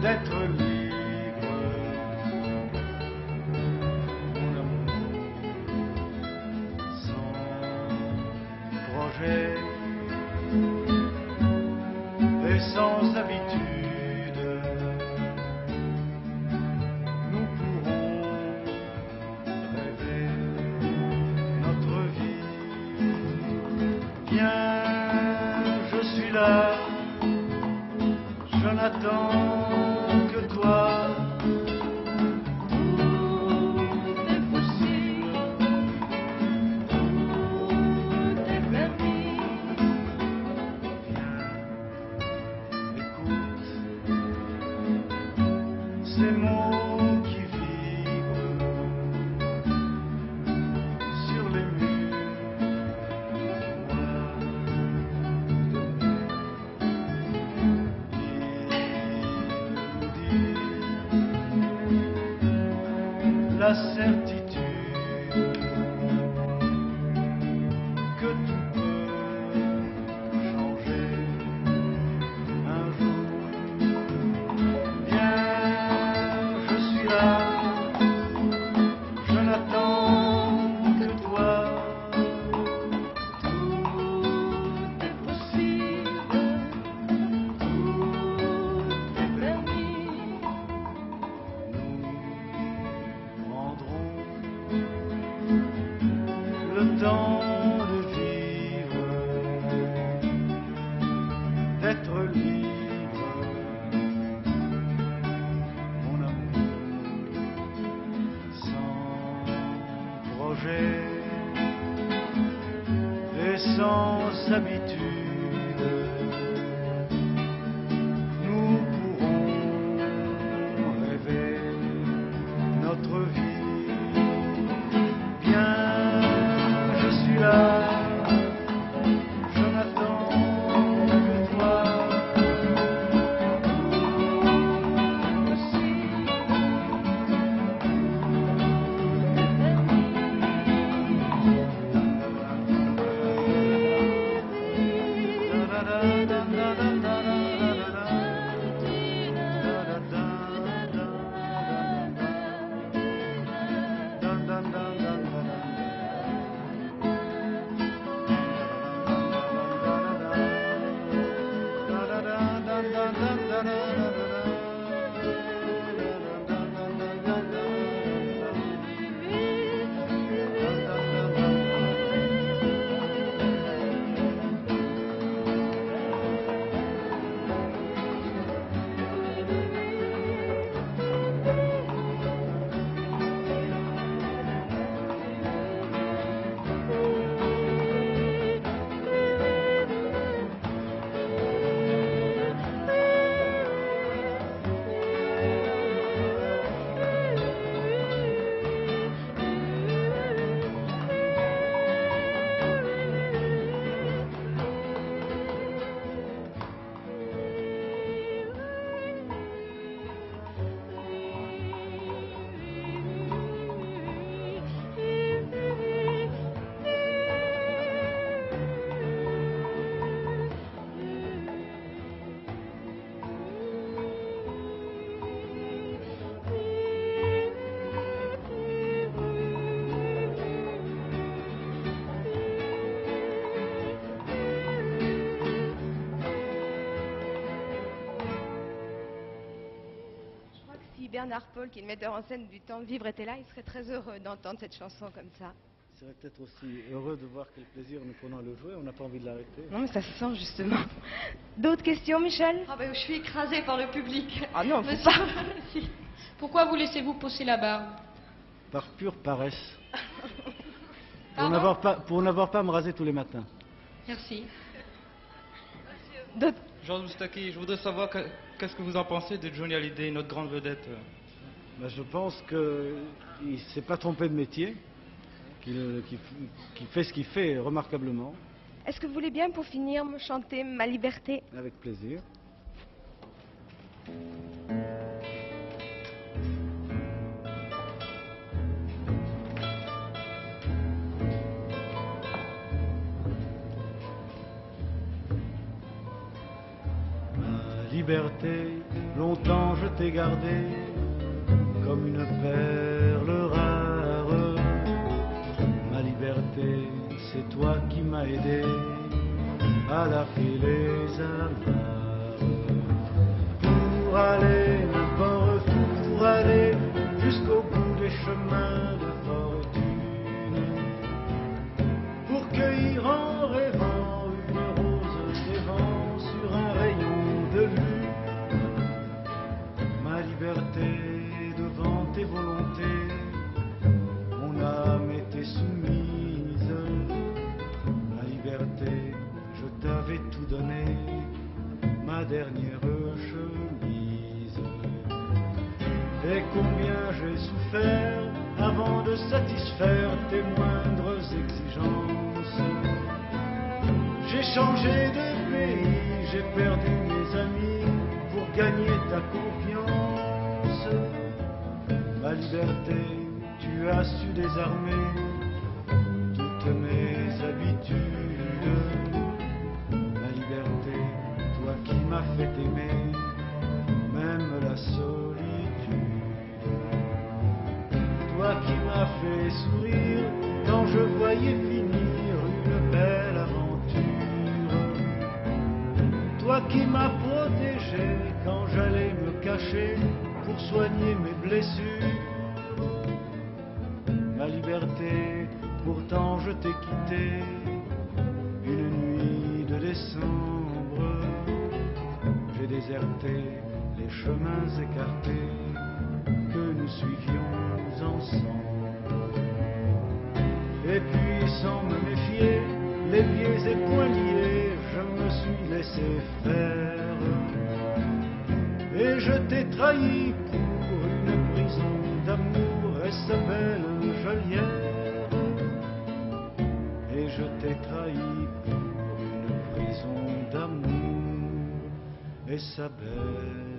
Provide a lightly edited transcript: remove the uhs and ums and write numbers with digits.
d'être libre, mon amour, sans projet et sans habitude, nous pourrons rêver notre vie. Viens, je suis là, je n'attends que toi. Tout est possible, tout est permis. Écoute ces mots qui vibrent sur les murs noirs de mer. Ils nous disent la certitude que tout peut changer un jour. Viens, je suis là, je n'attends que toi. Tout est possible, tout est permis. Nous prendrons le temps de vivre, d'être libre, mon amour, sans projet et sans habitude. Nous pourrons rêver notre vie. Viens, je suis là, je n'attends que toi. Bernard Paul, qui est le metteur en scène du Temps Vivre, était là, il serait très heureux d'entendre cette chanson comme ça. Il serait peut-être aussi heureux de voir quel plaisir nous prenons à le jouer. On n'a pas envie de l'arrêter. Non, mais ça se sent justement. D'autres questions, Michel? Ah ben, je suis écrasée par le public. Ah non, faut Monsieur- pas. Si. Pourquoi vous laissez-vous pousser la barbe? Par pure paresse. Pardon Pour n'avoir pas à me raser tous les matins. Merci. D'autres? Georges Moustaki, je voudrais savoir qu'est-ce que vous en pensez de Johnny Hallyday, notre grande vedette. Ben, je pense qu'il ne s'est pas trompé de métier, qu'il fait ce qu'il fait remarquablement, Est-ce que vous voulez bien, pour finir, me chanter Ma liberté? avec plaisir. Ma liberté, longtemps je t'ai gardé comme une perle rare. Ma liberté, c'est toi qui m'as aidé à lâcher les amarres. Pour aller n'importe où, pour aller jusqu'au bout des chemins de fortune, pour cueillir en rêvant une rose des vents sur un rayon de lune. Ma liberté devant tes volontés, mon âme était soumise. Ma liberté, je t'avais tout donné, ma dernière chemise. Et combien j'ai souffert avant de satisfaire tes moindres exigences. J'ai changé de pays, j'ai perdu mes amis pour gagner ta confiance. Ma liberté, tu as su désarmer toutes mes habitudes. Ma liberté, toi qui m'as fait aimer même la solitude. Toi qui m'as fait sourire quand je voyais finir une belle aventure. Toi qui m'as protégé quand j'allais me cacher pour soigner mes blessures. Ma liberté, pourtant je t'ai quitté une nuit de décembre. J'ai déserté les chemins écartés que nous suivions ensemble. Et puis sans me méfier, les pieds et poings liés, je me suis laissé faire. Et je t'ai trahi pour une prison d'amour et sa belle geôlière. Et je t'ai trahi pour une prison d'amour et sa belle